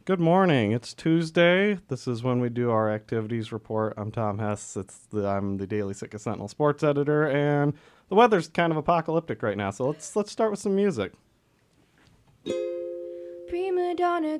Good morning. It's Tuesday. This is when we do our activities report. I'm Tom Hess. I'm the Daily Sitka Sentinel sports editor, and the weather's kind of apocalyptic right now. So let's start with some music. Prima donna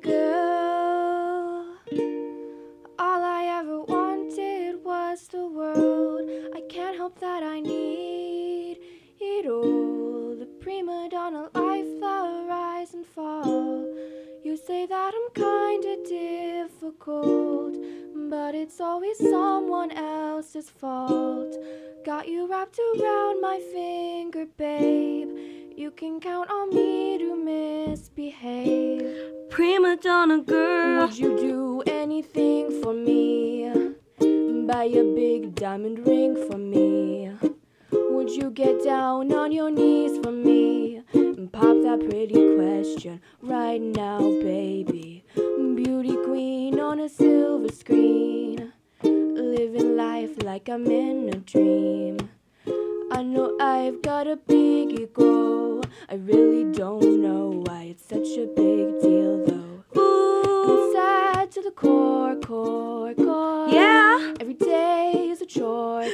girl, all I ever wanted was the world. I can't help that I need it all. The prima donna life, the rise and fall. You say that I'm kinda difficult, but it's always someone else's fault. Got you wrapped around my finger, babe. You can count on me to misbehave. Prima donna girl, Would you do anything for me? Buy a big diamond ring for me? Would you get down on your knees for me? And pop that pretty question right now, baby. Beauty queen on a silver screen, living life like I'm in a dream. I know I've got a big ego. I really don't know why it's such a big deal though. I'm sad to the core. Yeah. Every day is a chore.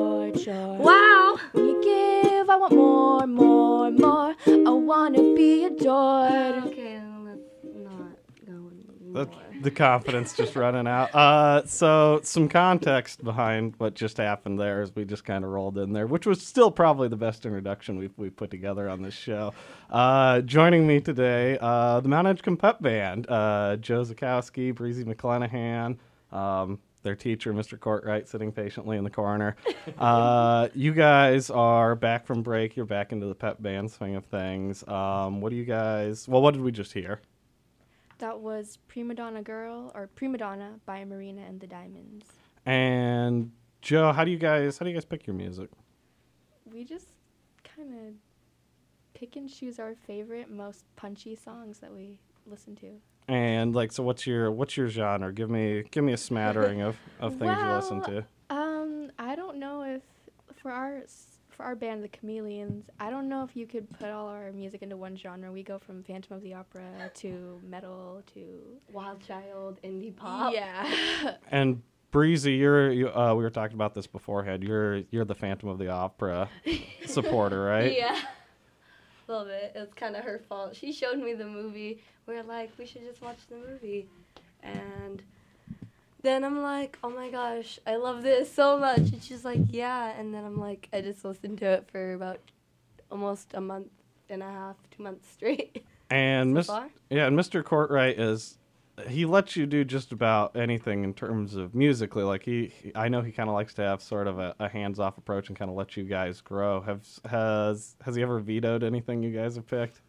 Wow. When you give, I want more. I wanna be adored. Okay, let's not go anymore. The confidence just running out. So some context behind what just happened there as we just kind of rolled in there, which was still probably the best introduction we've put together on this show. Joining me today, the Mount Edgecombe Pep Band, Joe Zakowski, Breezy McClenahan, their teacher, Mr. Courtwright, sitting patiently in the corner. You guys are back from break. You're back into the pep band swing of things. What did we just hear? That was Prima Donna Girl, or Prima Donna by Marina and the Diamonds. And Joe, how do you guys pick your music? We just kind of pick and choose our favorite, most punchy songs that we listen to. And so what's your genre? Give me a smattering of things you listen to. I don't know if for our band, the Chameleons, I don't know if you could put all our music into one genre. We go from Phantom of the Opera to metal to Wild Child, indie pop. Yeah. And Breezy, we were talking about this beforehand. You're the Phantom of the Opera supporter, right? Yeah. A little bit. It was kind of her fault. She showed me the movie. We were like, we should just watch the movie. And then I'm like, oh my gosh, I love this so much. And she's like, yeah. And then I'm like, I just listened to it for about almost a month and a half, 2 months straight. And So far? and Mr. Courtwright he lets you do just about anything in terms of musically. I know he kind of likes to have sort of a hands-off approach and kind of let you guys grow. Has he ever vetoed anything you guys have picked?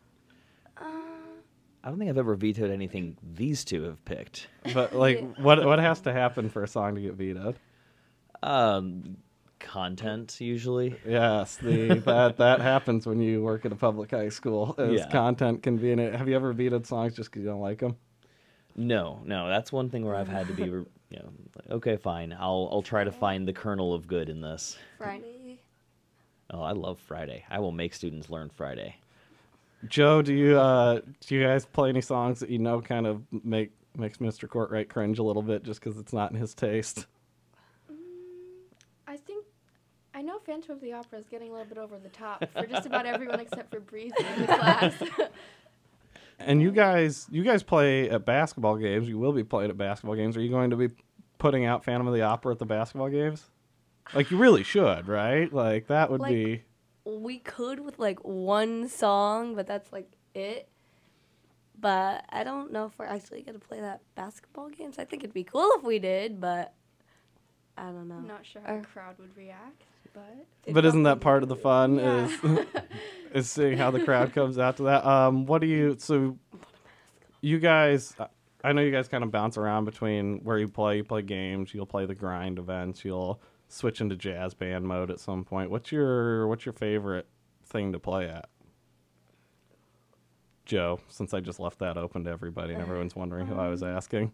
I don't think I've ever vetoed anything these two have picked. But what has to happen for a song to get vetoed? Content usually. Yes, that happens when you work at a public high school. Yeah. Content can be in it. Have you ever vetoed songs just because you don't like them? No, that's one thing where I've had to be, like, okay, fine. I'll try to find the kernel of good in this. Friday. Oh, I love Friday. I will make students learn Friday. Joe, do you guys play any songs that you know kind of makes Mr. Courtwright cringe a little bit just because it's not in his taste? I know Phantom of the Opera is getting a little bit over the top for just about everyone except for Breezy in the class. And you guys play at basketball games. You will be playing at basketball games. Are you going to be putting out Phantom of the Opera at the basketball games? You really should, right? That would be... We could with one song, but that's it. But I don't know if we're actually going to play that basketball games. I think it'd be cool if we did, but I don't know. I'm not sure how the crowd would react, but... But isn't that part of the fun? Yeah. Is seeing how the crowd comes out to that? So you guys, I know you guys kind of bounce around between where you play games, you'll play the grind events, you'll switch into jazz band mode at some point. What's your favorite thing to play at? Joe, since I just left that open to everybody and everyone's wondering who I was asking.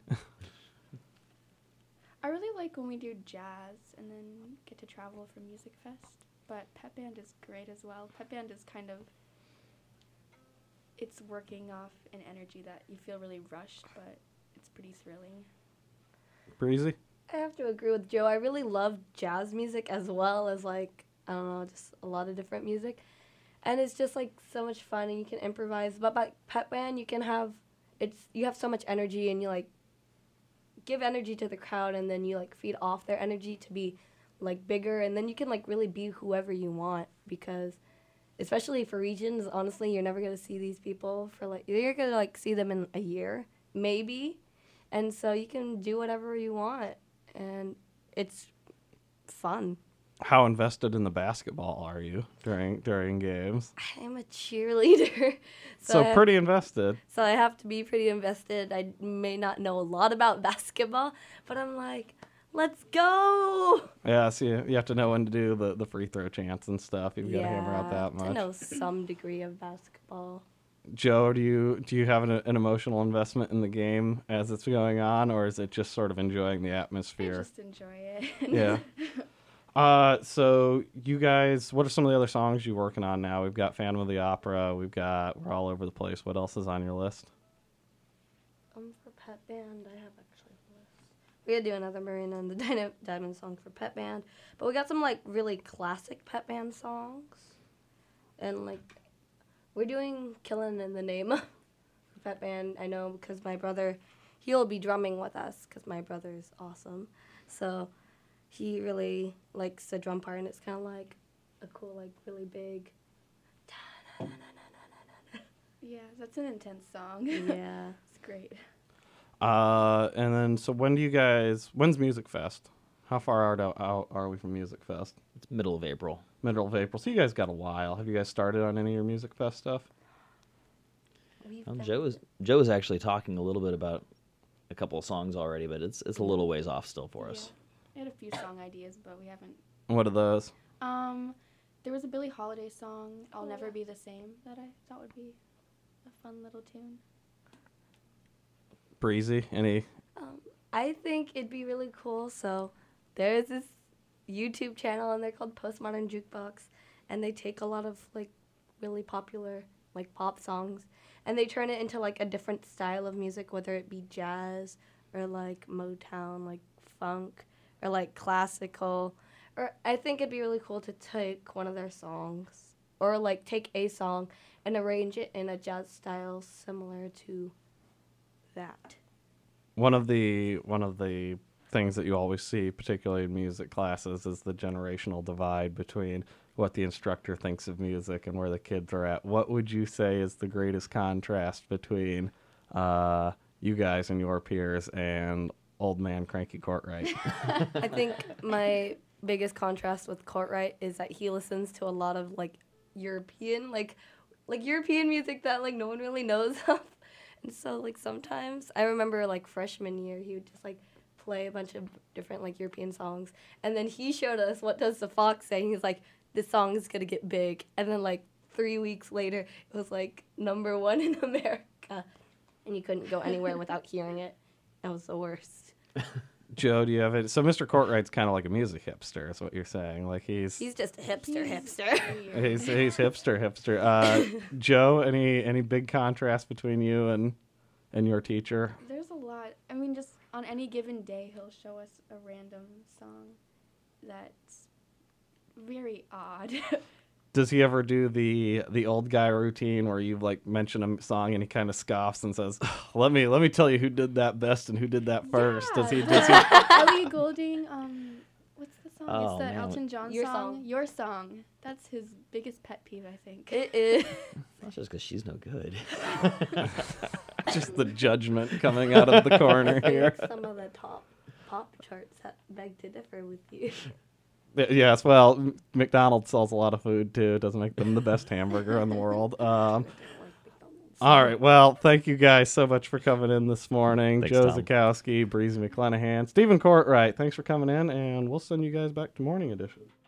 I really like when we do jazz and then get to travel for Music Fest, but Pep Band is great as well. Pep Band is kind of it's working off an energy that you feel really rushed, but it's pretty thrilling. Breezy? I have to agree with Joe. I really love jazz music as well as like, I don't know, just a lot of different music. And it's just like so much fun and you can improvise. But by pep band you have so much energy and you like give energy to the crowd and then you like feed off their energy to be like bigger and then you can like really be whoever you want because especially for regions, honestly, you're never gonna see these people for like you're gonna like see them in a year, maybe. And so you can do whatever you want and it's fun. How invested in the basketball are you during games? I'm a cheerleader. So pretty invested. So I have to be pretty invested. I may not know a lot about basketball, but I'm like, let's go. Yeah, so you have to know when to do the free throw chants and stuff. You've got to hammer out that much. I know some degree of basketball. Joe, do you have an emotional investment in the game as it's going on, or is it just sort of enjoying the I atmosphere? just enjoy it. Yeah. So you guys, what are some of the other songs you're working on now? We've got Phantom of the Opera. We're all over the place. What else is on your list? For Pet Band, I have actually a list. We gotta do another Marina and the Diamond song for Pet Band, but we got some like really classic Pet Band songs, and like we're doing "Killin' in the Name" for Pet Band. I know because my brother, he'll be drumming with us because my brother's awesome, so. He really likes the drum part, and it's kind of like a cool, like, really big. Yeah, that's an intense song. Yeah. It's great. And then, so when's Music Fest? How far out are we from Music Fest? It's middle of April. Middle of April. So you guys got a while. Have you guys started on any of your Music Fest stuff? Joe is actually talking a little bit about a couple of songs already, but it's a little ways off still for us. I had a few song ideas, but we haven't. What are those? There was a Billie Holiday song, "I'll Never Be the Same," that I thought would be a fun little tune. Breezy, any? I think it'd be really cool. So there's this YouTube channel, and they're called Postmodern Jukebox, and they take a lot of like really popular like pop songs, and they turn it into like a different style of music, whether it be jazz or like Motown, like funk. Or like classical, or I think it'd be really cool to take one of their songs, or like take a song and arrange it in a jazz style similar to that. One of the things that you always see, particularly in music classes, is the generational divide between what the instructor thinks of music and where the kids are at. What would you say is the greatest contrast between you guys and your peers and old man Cranky Courtright? I think my biggest contrast with Courtright is that he listens to a lot of like European like European music that like no one really knows of. And so like sometimes I remember like freshman year he would just like play a bunch of different like European songs, and then he showed us What Does the Fox Say, and he's like, this song is gonna get big, and then like 3 weeks later it was like #1 in America and you couldn't go anywhere without hearing it. That was the worst. Joe, do you have it? So Mr. Courtright's kind of like a music hipster, is what you're saying. Like he's just a hipster. he's hipster. Joe, any big contrast between you and your teacher? There's a lot. I mean, just on any given day, he'll show us a random song that's very odd. Does he ever do the old guy routine where you like mention a song and he kind of scoffs and says, "Let me tell you who did that best and who did that first"? Yeah. Does he? Ellie Goulding, what's the song? Oh, it's that man. Elton John Your song. Song. Your Song. That's his biggest pet peeve, I think. It is. That's just because she's no good. Just the judgment coming out of the corner here. Some of the top pop charts that beg to differ with you. Yes, well, McDonald's sells a lot of food too. It doesn't make them the best hamburger in the world. All right, well, thank you guys so much for coming in this morning. Thanks, Joe Tom. Zukowski, Breezy McClenahan, Stephen Courtright, thanks for coming in, and we'll send you guys back to Morning Edition.